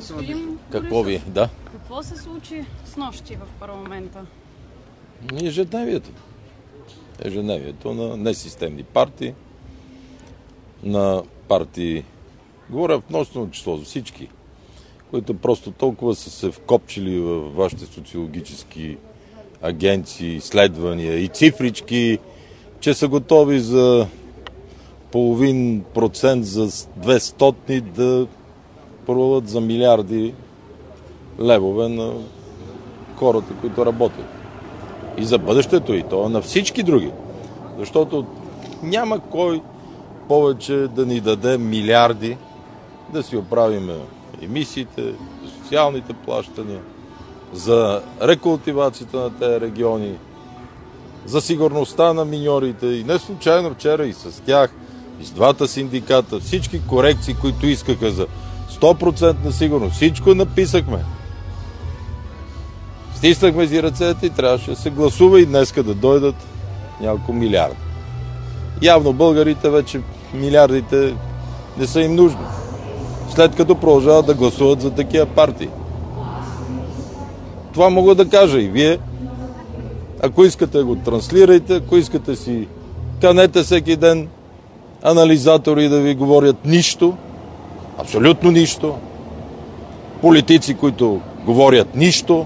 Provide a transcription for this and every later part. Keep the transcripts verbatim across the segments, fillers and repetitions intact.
Господин Какво ви? Да. Какво се случи с нощи в парламента? Ежедневието. Ежедневието на несистемни партии, на партии, говоря в множествено число за всички, които просто толкова са се вкопчили в вашите социологически агенции, изследвания и цифрички, че са готови за половин процент за двестотни да продават за милиарди левове на хората, които работят. И за бъдещето, и то на всички други. Защото няма кой повече да ни даде милиарди да си оправим емисиите, социалните плащания, за рекултивацията на тези региони, за сигурността на миньорите. И не случайно вчера и с тях, и с двата синдиката, всички корекции, които искаха за сто процента сигурност, всичко написахме. Стиснахме си ръцете и трябваше да се гласува и днеска да дойдат няколко милиарда. Явно българите вече милиардите не са им нужни, след като продължават да гласуват за такива партии. Това мога да кажа и вие. Ако искате, го транслирайте, ако искате си канете всеки ден анализатори да ви говорят нищо, абсолютно нищо, политици, които говорят нищо,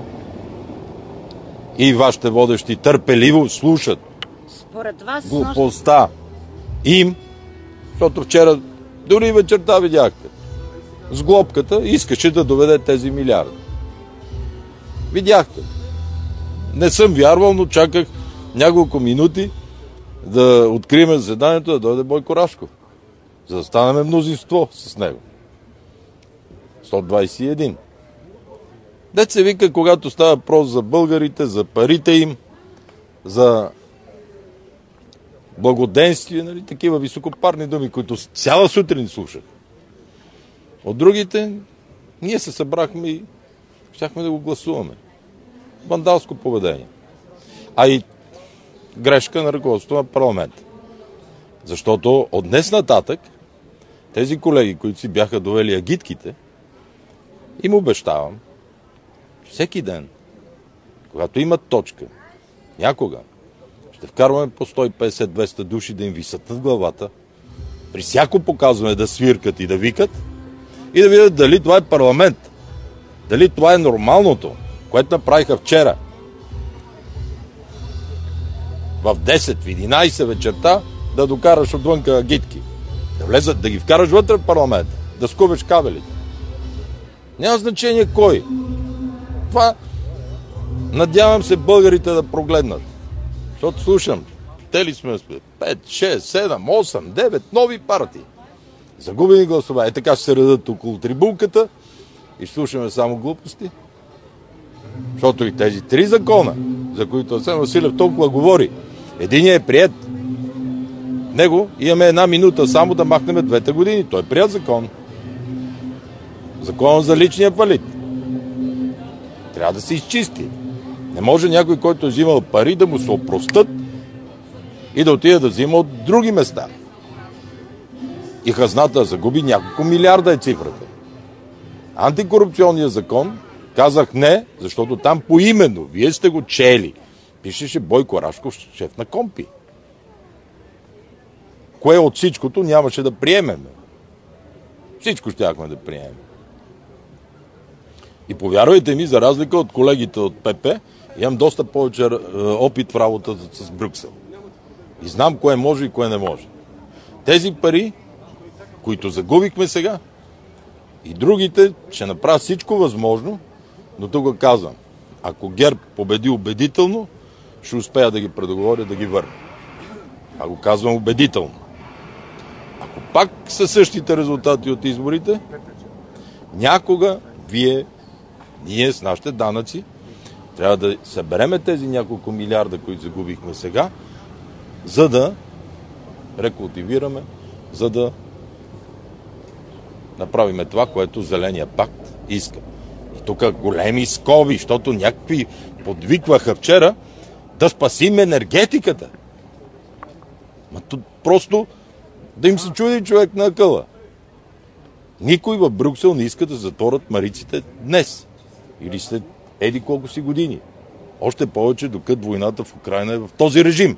и вашите водещи търпеливо слушат Според вас, глупостта им, защото вчера дори вечерта видяхте с глобката искаше да доведе тези милиарди. Видяхте. Не съм вярвал, но чаках няколко минути да открием заседанието, да дойде Бойко Рашков, за да станем мнозинство с него. сто двадесет и един. Дет се вика, когато става въпрос за българите, за парите им, за благоденствие, нали, такива високопарни думи, които цяла сутрин слушах. От другите, ние се събрахме и щяхме да го гласуваме. Вандалско поведение. А и грешка на ръководството на парламента. Защото от днес нататък тези колеги, които си бяха довели агитките, им обещавам, всеки ден, когато имат точка, някога, ще вкарваме по сто и петдесет до двеста души да им висят над главата, при всяко показване да свиркат и да викат и да видят дали това е парламент, дали това е нормалното, което направиха вчера. В десет, в единадесет вечерта да докараш отвънка агитки, да влезат, да ги вкараш вътре в парламента, да скубеш кабелите. Няма значение кой. Това надявам се българите да прогледнат. Защото слушам, те ли сме пет, шест, седем, осем, девет нови партии. Загубени гласове. Е така ще се редат около трибунката и слушаме само глупости. Защото и тези три закона, за които Асен Василев толкова говори, единият е прият. Него имаме една минута само да махнем двете години. Той е прият закон. Закон за личния фалит. Трябва да се изчисти. Не може някой, който е взимал пари, да му се опростат и да отиде да взима от други места. И хазната загуби няколко милиарда е цифрата. Антикорупционният закон казах не, защото там поименно, вие сте го чели, пишеше Бойко Рашков, шеф на Компи. Кое от всичкото нямаше да приемем? Всичко щяхме да приемем. И повярвайте ми, за разлика от колегите от ПП, имам доста повече опит в работата с Брюксел. И знам кое може и кое не може. Тези пари, които загубихме сега, и другите ще направят всичко възможно, но тук казвам, ако ГЕРБ победи убедително, ще успея да ги предоговоря да ги върна. А го казвам убедително. Ако пак са същите резултати от изборите, някога вие, ние с нашите данъци, трябва да събереме тези няколко милиарда, които загубихме сега, за да рекултивираме, за да направиме това, което Зеления пакт иска. И тук големи скоби, защото някакви подвикваха вчера да спасим енергетиката. Ма тут просто да им се чуди човек на акъла. Никой в Брюксел не иска да затворят мариците днес или след еди колко си години. Още повече, докато войната в Украйна е в този режим.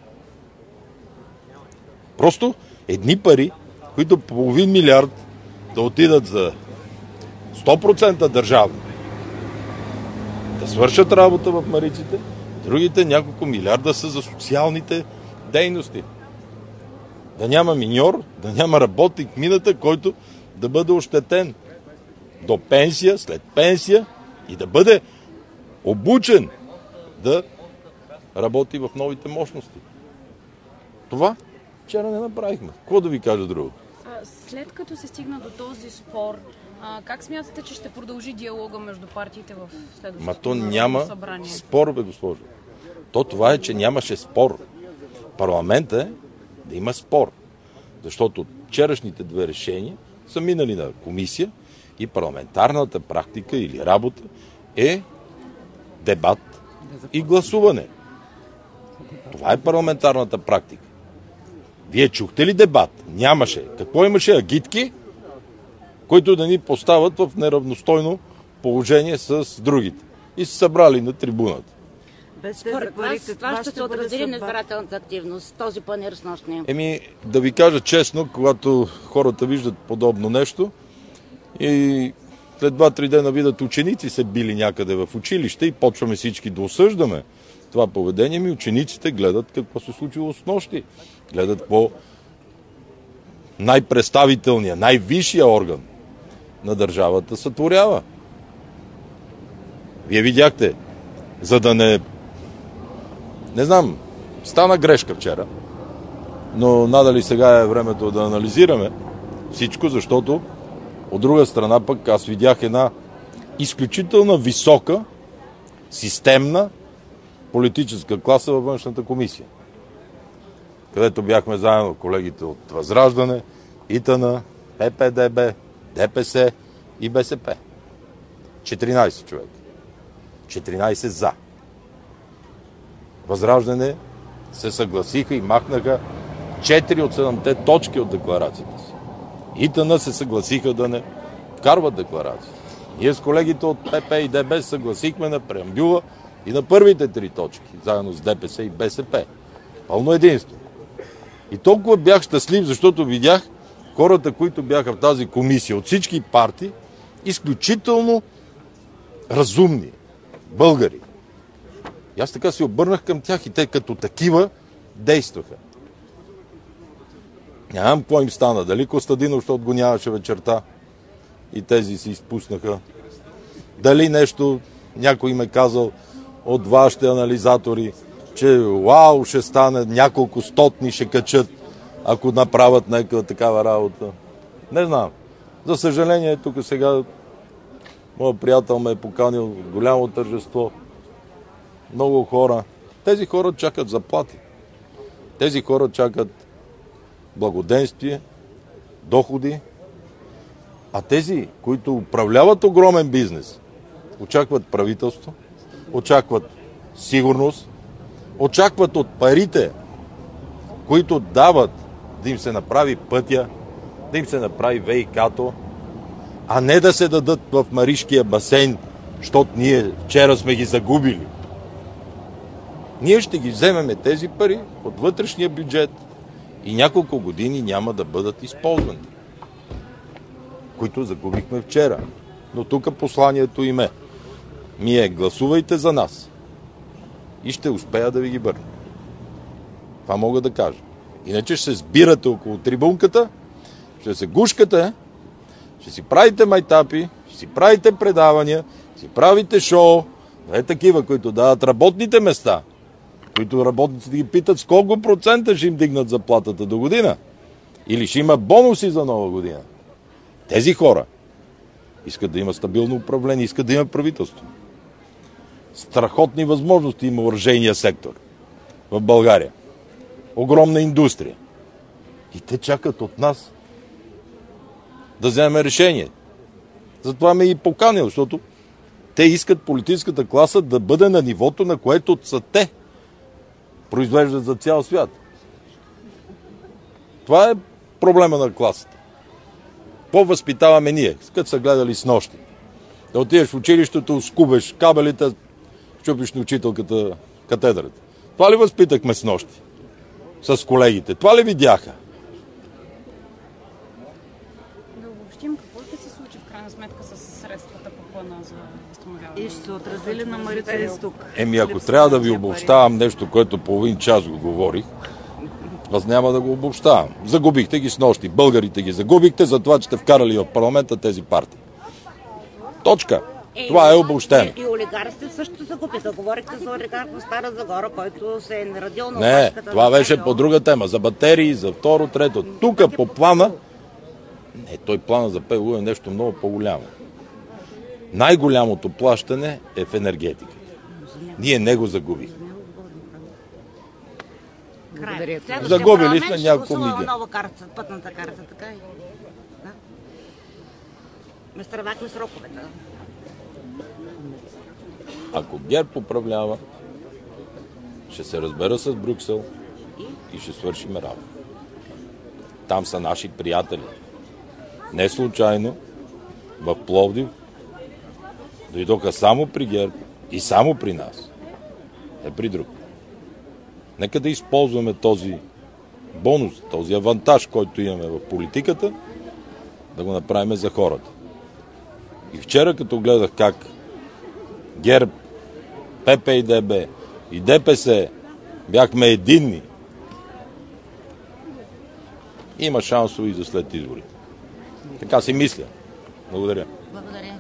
Просто едни пари, които половин милиард да отидат за сто процента държавни, да свършат работа в мариците, другите няколко милиарда са за социалните дейности. Да няма миньор, да няма работник в мината, който да бъде ощетен до пенсия, след пенсия и да бъде обучен да работи в новите мощности. Това вчера не направихме. Какво да ви кажа друго? След като се стигна до този спор, как смятате, че ще продължи диалога между партиите в следващото Ма то няма събрание? спор, бе, госпожо. То това е, че нямаше спор. Парламентът е да има спор. Защото вчерашните две решения са минали на комисия и парламентарната практика или работа е дебат и гласуване. Това е парламентарната практика. Вие чухте ли дебат? Нямаше. Какво имаше? Агитки, които да ни поставят в неравностойно положение с другите. И се събрали на трибуната. Според вас, това ще се отрази ли на избирателната активност, този панаир с нощния? Еми, да ви кажа честно, когато хората виждат подобно нещо и след два-три дена видят ученици се били някъде в училище и почваме всички да осъждаме това поведение, ми учениците гледат какво се случило с нощи. Гледат какво най-представителният, най-висшия орган на държавата сътворява. Вие видяхте, за да не... Не знам, стана грешка вчера, но надали сега е времето да анализираме всичко, защото от друга страна пък аз видях една изключително висока, системна политическа класа във външната комисия, където бяхме заедно колегите от Възраждане, ИТН, ППДБ, ДПС и БСП. четиринайсет човека. четиринайсет за. Възраждане се съгласиха и махнаха четири от седемте точки от декларацията си. ИТН се съгласиха да не вкарват декларация. Ние с колегите от ПП и ДБ съгласихме на преамбюла и на първите три точки, заедно с ДПС и БСП. Пълно единство. И толкова бях щастлив, защото видях хората, които бяха в тази комисия от всички партии, изключително разумни българи. И аз така се обърнах към тях и те като такива действаха. Нямам какво им стана. Дали Костадинов, защото го нямаше вечерта и тези се изпуснаха. Дали нещо, някой им е казал от вашите анализатори, че вау, ще стане, няколко стотни ще качат, ако направят някаква такава работа. Не знам. За съжаление, тук сега моят приятел ме е поканил голямо тържество. Много хора. Тези хора чакат заплати. Тези хора чакат благоденствие, доходи. А тези, които управляват огромен бизнес, очакват правителство, очакват сигурност, очакват от парите, които дават да им се направи пътя, да им се направи ВИК-то, а не да се дадат в Маришкия басейн, защото ние вчера сме ги загубили. Ние ще ги вземем тези пари от вътрешния бюджет и няколко години няма да бъдат използвани, които загубихме вчера. Но тук посланието им е: Мие, гласувайте за нас и ще успея да ви ги върна. Това мога да кажа. Иначе ще се сбирате около трибунката, ще се гушкате, ще си правите майтапи, ще си правите предавания, ще си правите шоу, не такива, които дават работните места, които работниците ги питат с колко процента ще им дигнат заплатата до година или ще има бонуси за нова година. Тези хора искат да има стабилно управление, искат да има правителство. Страхотни възможности има оръжейния сектор в България. Огромна индустрия. И те чакат от нас да вземем решение. Затова ме и поканил, защото те искат политическата класа да бъде на нивото, на което са те. Произвеждат за цял свят. Това е проблема на класата. Какво възпитаваме ние? Като са гледали с нощи. Да отидеш в училището, скубеш кабелите, чупиш на учителката катедрата. Това ли възпитахме с нощи? С колегите. Това ли видяха? Да обобщим, какво ще се случи в крайна сметка с средствата по плана за възстановяване? И ще се отрази ли на Марица изток? Еми, ако трябва да ви обобщавам нещо, което половин час го говорих, аз няма да го обобщавам. Загубихте ги с нощи. Българите ги загубихте за това, че сте вкарали в парламента тези партии. Точка. Е, това е обобщено. И олигарсите също загубиха. Говорихте за олигарх в Стара Загора, който се е нарадил на Не, опашката това на беше КГО. по друга тема. За батерии, за второ, трето. Тук по плана... Не, той плана за ПГУ е нещо много по-голямо. Най-голямото плащане е в енергетиката. Ние не го загубихме. Край. Следващия Загубили парламент сме ще няколко гласува мига. нова карта, пътната карта, така и. Да. Ме стравахме сроковете. Ако ГЕРБ управлява, ще се разбера с Брюксел и ще свършим работа. Там са наши приятели. Не случайно в Пловдив дойдоха само при ГЕРБ и само при нас. Не при друг. Нека да използваме този бонус, този авантаж, който имаме в политиката, да го направим за хората. И вчера, като гледах как ГЕРБ, П П и Д Б и Д П С бяхме единни, има шансове и за след изборите. Така си мисля. Благодаря. Благодаря.